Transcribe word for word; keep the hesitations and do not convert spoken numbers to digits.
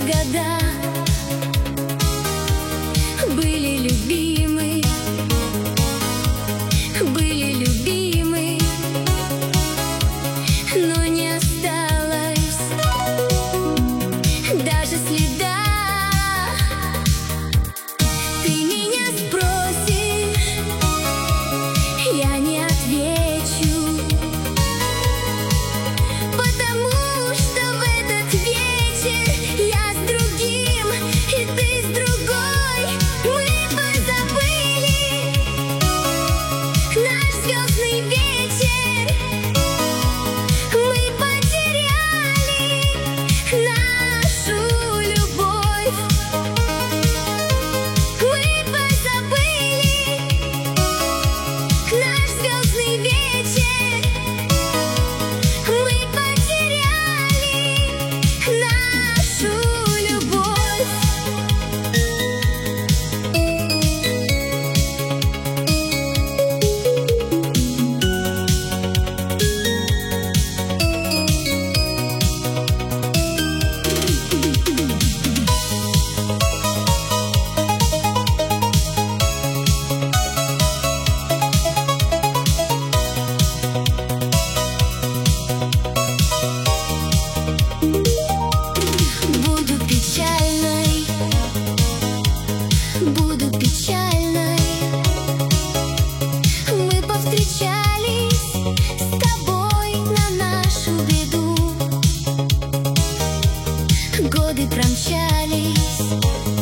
года были любимы, были любимы, но не осталось даже следа. Ты меня спросишь, я не отвечу, потому что в этот вечер я с другим, и ты с другой. Мы позабыли наш звездный вечер, мы потеряли нашу любовь. Мы позабыли наш звездный вечер, мы потеряли нашу любовь. Буду печальной, буду печальной. Мы повстречались с тобой на нашу беду. Годы промчались,